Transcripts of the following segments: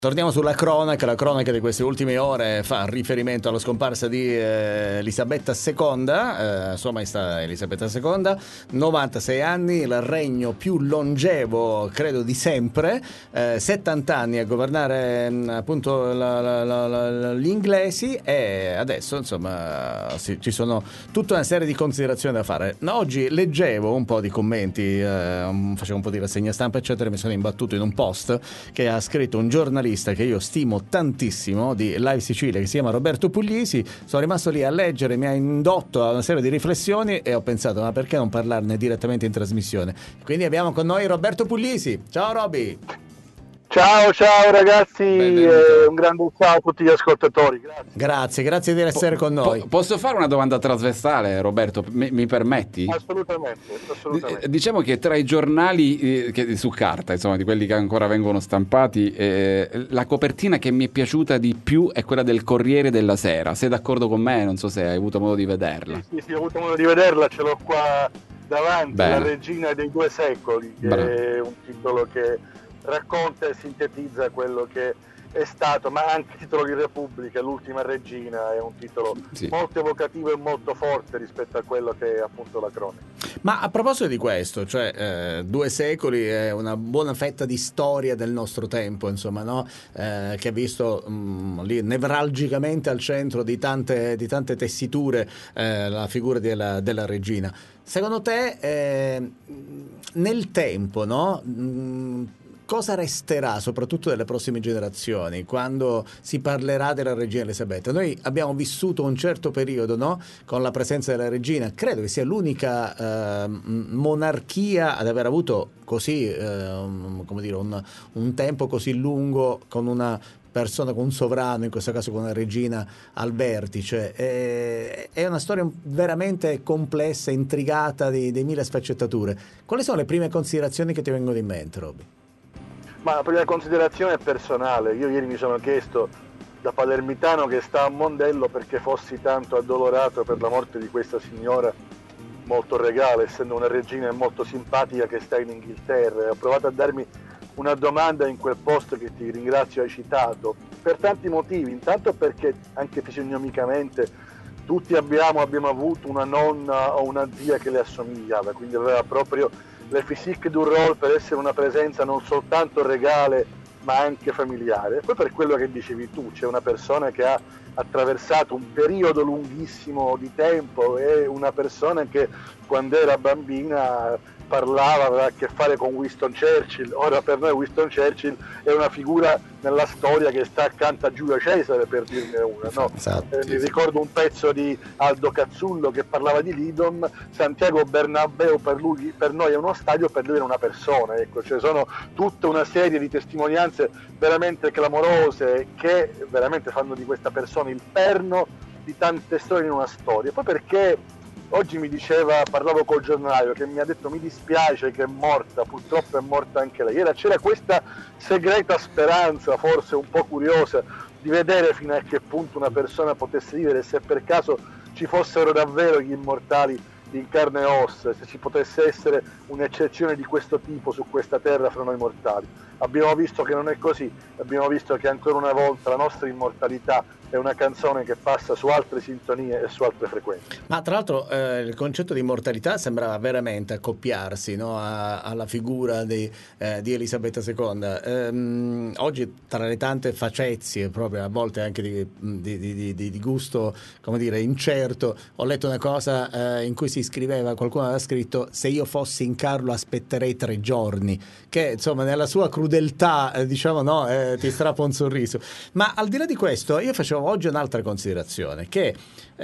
Torniamo sulla cronaca. La cronaca di queste ultime ore fa riferimento alla scomparsa di Elisabetta II, Sua Maestà Elisabetta II, 96 anni, il regno più longevo credo di sempre, 70 anni a governare appunto gli inglesi, e adesso insomma ci sono tutta una serie di considerazioni da fare. Oggi leggevo un po' di commenti, facevo un po' di rassegna stampa eccetera, mi sono imbattuto in un post che ha scritto un giornalista che io stimo tantissimo di Live Sicilia, che si chiama Roberto Puglisi. Sono rimasto lì a leggere, mi ha indotto a una serie di riflessioni e ho pensato, ma perché non parlarne direttamente in trasmissione? Quindi abbiamo con noi Roberto Puglisi. Ciao Roby. Ciao ragazzi, un grande ciao a tutti gli ascoltatori. Grazie di essere con noi. Posso fare una domanda trasversale, Roberto? Mi permetti? Assolutamente. Diciamo che tra i giornali che su carta, insomma, di quelli che ancora vengono stampati, la copertina che mi è piaciuta di più è quella del Corriere della Sera. Sei d'accordo con me? Non so se hai avuto modo di vederla. Sì, ho avuto modo di vederla, ce l'ho qua davanti. Bene. La regina dei 2 secoli, che è un titolo che racconta e sintetizza quello che è stato, ma anche il titolo di Repubblica, l'ultima regina, è un titolo molto evocativo e molto forte rispetto a quello che è appunto la cronaca. Ma a proposito di questo, cioè 2 secoli è una buona fetta di storia del nostro tempo, insomma, no? Che ha visto lì nevralgicamente al centro di tante tessiture la figura della regina. Secondo te nel tempo, no? Cosa resterà soprattutto delle prossime generazioni quando si parlerà della regina Elisabetta? Noi abbiamo vissuto un certo periodo, no? Con la presenza della regina, credo che sia l'unica monarchia ad aver avuto così come dire, un tempo così lungo con una persona, con un sovrano, in questo caso con una regina al vertice. È una storia veramente complessa, intrigata di mille sfaccettature. Quali sono le prime considerazioni che ti vengono in mente, Robby? Ma la prima considerazione è personale. Io ieri mi sono chiesto, da palermitano che sta a Mondello, perché fossi tanto addolorato per la morte di questa signora molto regale, essendo una regina e molto simpatica che sta in Inghilterra. Ho provato a darmi una domanda in quel post che ti ringrazio hai citato, per tanti motivi. Intanto perché anche fisionomicamente tutti abbiamo avuto una nonna o una zia che le assomigliava, quindi aveva proprio le physique du rôle per essere una presenza non soltanto regale ma anche familiare. E poi per quello che dicevi tu, c'è una persona che ha attraversato un periodo lunghissimo di tempo, è una persona che quando era bambina parlava, aveva a che fare con Winston Churchill. Ora per noi Winston Churchill è una figura nella storia che sta accanto a Giulio Cesare, per dirne una, no? Esatto, Mi ricordo un pezzo di Aldo Cazzullo che parlava di Lidom. Santiago Bernabéu per noi è uno stadio, per lui è una persona, ecco. Cioè sono tutta una serie di testimonianze veramente clamorose che veramente fanno di questa persona il perno di tante storie in una storia. Poi perché oggi parlavo col giornalaio che mi ha detto: mi dispiace che è morta, purtroppo è morta anche lei. C'era questa segreta speranza, forse un po' curiosa, di vedere fino a che punto una persona potesse vivere, se per caso ci fossero davvero gli immortali in carne e ossa, se ci potesse essere un'eccezione di questo tipo su questa terra fra noi mortali. Abbiamo visto che non è così, abbiamo visto che ancora una volta la nostra immortalità è una canzone che passa su altre sintonie e su altre frequenze. Ma tra l'altro il concetto di immortalità sembrava veramente accoppiarsi, no, alla figura di Elisabetta II. Oggi tra le tante facezie, proprio a volte anche di gusto, come dire, incerto, ho letto una cosa in cui si scriveva, qualcuno aveva scritto: se io fossi in Carlo aspetterei 3 giorni, che insomma nella sua crudeltà diciamo, no, ti strappa un sorriso. Ma al di là di questo io facevo oggi un'altra considerazione, che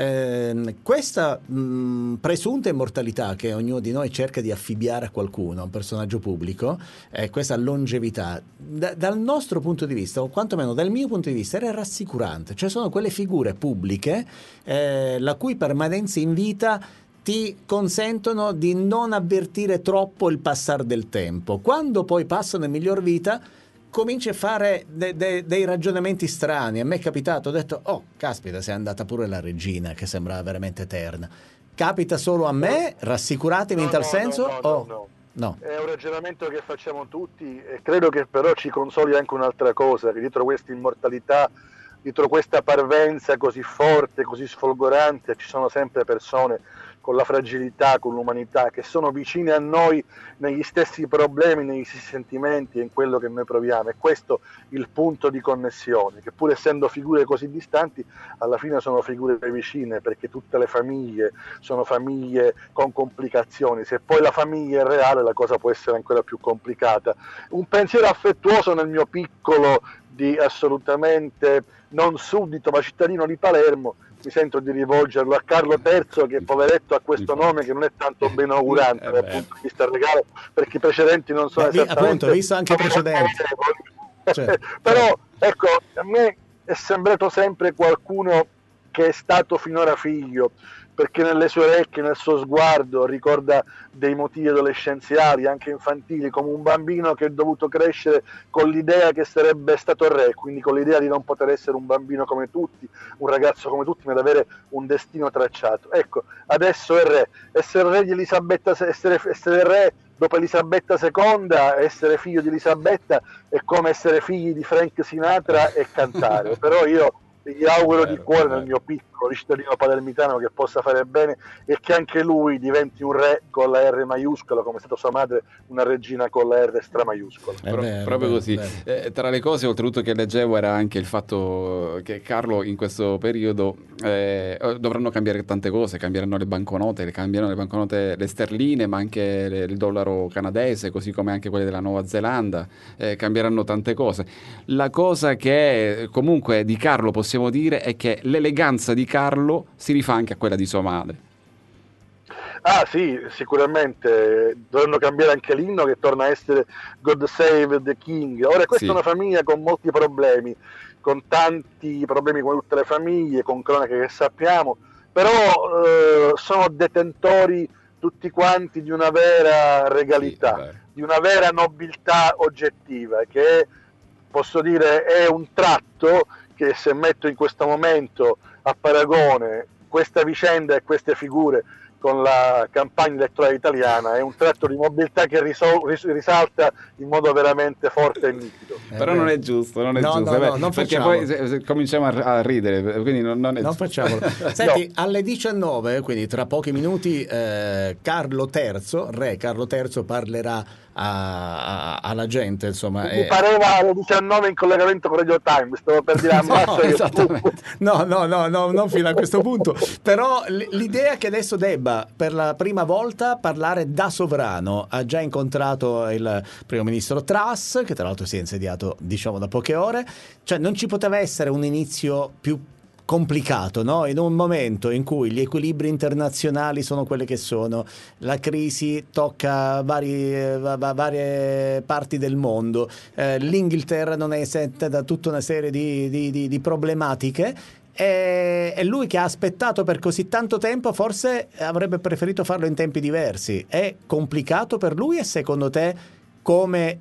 questa presunta immortalità che ognuno di noi cerca di affibbiare a qualcuno, a un personaggio pubblico, questa longevità, dal nostro punto di vista, o quantomeno dal mio punto di vista, era rassicurante. Cioè sono quelle figure pubbliche la cui permanenza in vita ti consentono di non avvertire troppo il passare del tempo. Quando poi passano in miglior vita cominci a fare dei ragionamenti strani. A me è capitato, ho detto: oh caspita, sei andata pure la regina, che sembrava veramente eterna. Capita solo a me? Rassicuratemi in tal senso? No. No. È un ragionamento che facciamo tutti e credo che però ci consoli anche un'altra cosa, che dietro questa immortalità, dietro questa parvenza così forte, così sfolgorante, ci sono sempre persone con la fragilità, con l'umanità, che sono vicine a noi negli stessi problemi, negli stessi sentimenti e in quello che noi proviamo. E questo è il punto di connessione, che pur essendo figure così distanti, alla fine sono figure vicine, perché tutte le famiglie sono famiglie con complicazioni. Se poi la famiglia è reale, la cosa può essere ancora più complicata. Un pensiero affettuoso nel mio piccolo, di assolutamente non suddito ma cittadino di Palermo, mi sento di rivolgerlo a Carlo III, che poveretto ha questo nome che non è tanto ben augurante dal punto di vista regale, perché i precedenti non sono esattamente appunto, visto anche i precedenti. Però ecco, a me è sembrato sempre qualcuno che è stato finora figlio, perché nelle sue orecchie, nel suo sguardo ricorda dei motivi adolescenziali, anche infantili, come un bambino che è dovuto crescere con l'idea che sarebbe stato re, quindi con l'idea di non poter essere un bambino come tutti, un ragazzo come tutti, ma di avere un destino tracciato. Ecco, adesso è re. Essere re di Elisabetta, essere re dopo Elisabetta II, essere figlio di Elisabetta è come essere figli di Frank Sinatra e cantare. Però io gli auguro di cuore nel mio piccolo cittadino palermitano che possa fare bene e che anche lui diventi un re con la R maiuscola, come è stata sua madre una regina con la R stramaiuscola. Proprio così. Tra le cose oltretutto che leggevo era anche il fatto che Carlo in questo periodo dovranno cambiare tante cose, cambieranno le banconote, le sterline, ma anche il dollaro canadese, così come anche quelle della Nuova Zelanda, cambieranno tante cose. La cosa che comunque di Carlo possiamo dire è che l'eleganza di Carlo si rifà anche a quella di sua madre. Ah sì, sicuramente dovranno cambiare anche l'inno, che torna a essere God Save the King. Ora questa è una famiglia con molti problemi, con tanti problemi come tutte le famiglie, con cronache che sappiamo, però sono detentori tutti quanti di una vera regalità, di una vera nobiltà oggettiva, che posso dire è un tratto che, se metto in questo momento a paragone questa vicenda e queste figure con la campagna elettorale italiana, è un tratto di mobilità che risalta in modo veramente forte e nitido. Però non è giusto, non perché poi cominciamo a ridere, quindi non è non facciamolo. Senti, alle 19, quindi tra pochi minuti, Carlo III, re Carlo III, parlerà alla gente, insomma. Mi pareva alle 19 in collegamento con Radio Time, stavo per dire non fino a questo punto, però l'idea che adesso debba per la prima volta parlare da sovrano, ha già incontrato il primo ministro Truss, che tra l'altro si è insediato diciamo da poche ore, cioè non ci poteva essere un inizio più complicato, no? In un momento in cui gli equilibri internazionali sono quelli che sono, la crisi tocca varie parti del mondo, l'Inghilterra non è esente da tutta una serie di problematiche, e lui che ha aspettato per così tanto tempo forse avrebbe preferito farlo in tempi diversi. È complicato per lui, e secondo te come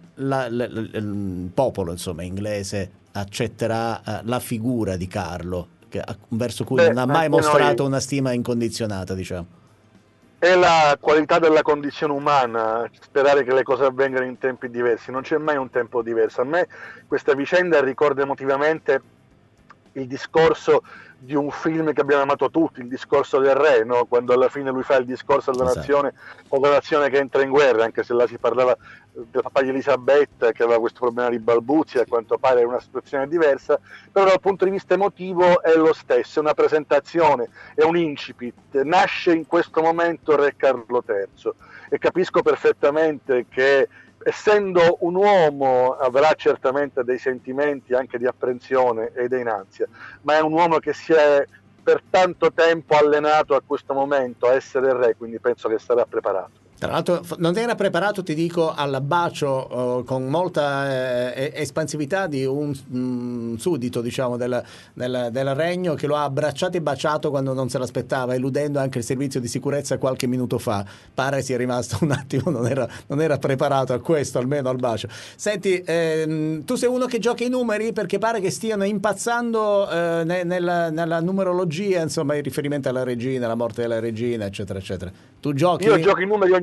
il popolo, insomma, inglese accetterà la figura di Carlo, verso cui non ha mai mostrato una stima incondizionata, diciamo? È la qualità della condizione umana sperare che le cose avvengano in tempi diversi, non c'è mai un tempo diverso. A me questa vicenda ricorda emotivamente il discorso di un film che abbiamo amato tutti, il discorso del re, no? Quando alla fine lui fa il discorso della nazione, o della nazione che entra in guerra, anche se là si parlava del papà di Elisabetta che aveva questo problema di balbuzie, a quanto pare è una situazione diversa, però dal punto di vista emotivo è lo stesso, è una presentazione, è un incipit, nasce in questo momento re Carlo III, e capisco perfettamente che, essendo un uomo, avrà certamente dei sentimenti anche di apprensione e di ansia, ma è un uomo che si è per tanto tempo allenato a questo momento a essere re, quindi penso che sarà preparato. Tra l'altro non era preparato, ti dico, al bacio con molta espansività di un suddito, diciamo, del regno, che lo ha abbracciato e baciato quando non se l'aspettava, eludendo anche il servizio di sicurezza qualche minuto fa. Pare sia rimasto un attimo, non era preparato a questo, almeno al bacio. Senti, tu sei uno che gioca i numeri, perché pare che stiano impazzando nella numerologia, insomma, in riferimento alla regina, alla morte della regina, eccetera, eccetera. Tu giochi? Io gioco i numeri ogni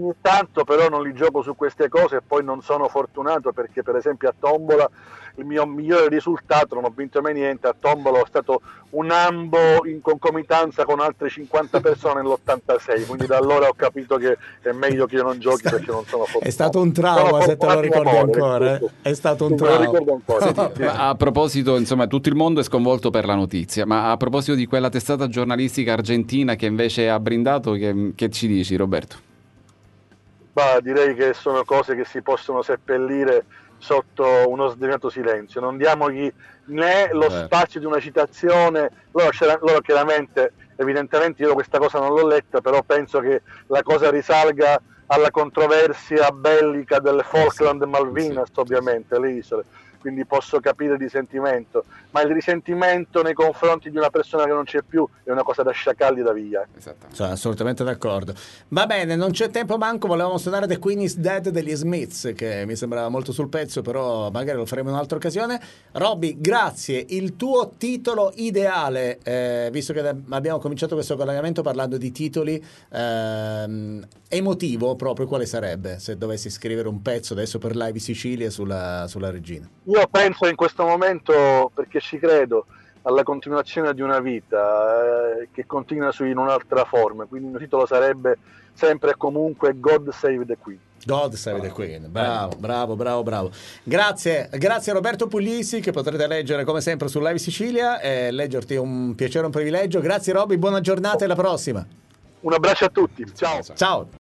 ogni tanto, però non li gioco su queste cose e poi non sono fortunato perché per esempio a tombola il mio migliore risultato, non ho vinto mai niente, a tombola ho stato un ambo in concomitanza con altre 50 persone nell'86, quindi da allora ho capito che è meglio che io non giochi perché non sono fortunato. È stato un trauma, se te lo ricordi ancora. È stato un trauma. Me lo ricordo ancora. Sì. A proposito, insomma, tutto il mondo è sconvolto per la notizia, ma a proposito di quella testata giornalistica argentina che invece ha brindato, che ci dici, Roberto? Bah, direi che sono cose che si possono seppellire sotto uno sdegnato silenzio, non diamogli né lo spazio di una citazione. Loro chiaramente, evidentemente io questa cosa non l'ho letta, però penso che la cosa risalga alla controversia bellica delle Falkland e Malvinas, ovviamente le isole, quindi posso capire il risentimento, ma il risentimento nei confronti di una persona che non c'è più è una cosa da sciacalli da via. Sono assolutamente d'accordo. Va bene, non c'è tempo manco, volevamo suonare The Queen is Dead degli Smiths, che mi sembrava molto sul pezzo, però magari lo faremo in un'altra occasione. Robby, grazie. Il tuo titolo ideale, visto che abbiamo cominciato questo collegamento parlando di titoli, emotivo proprio, quale sarebbe se dovessi scrivere un pezzo adesso per Live Sicilia sulla regina? Io penso in questo momento, perché ci credo, alla continuazione di una vita che continua in un'altra forma, quindi il mio titolo sarebbe sempre e comunque God Save the Queen. God Save the Queen, bravo. Grazie Roberto Puglisi, che potrete leggere come sempre su Live Sicilia, leggerti è un piacere, un privilegio. Grazie Robby, buona giornata e alla prossima. Un abbraccio a tutti, ciao.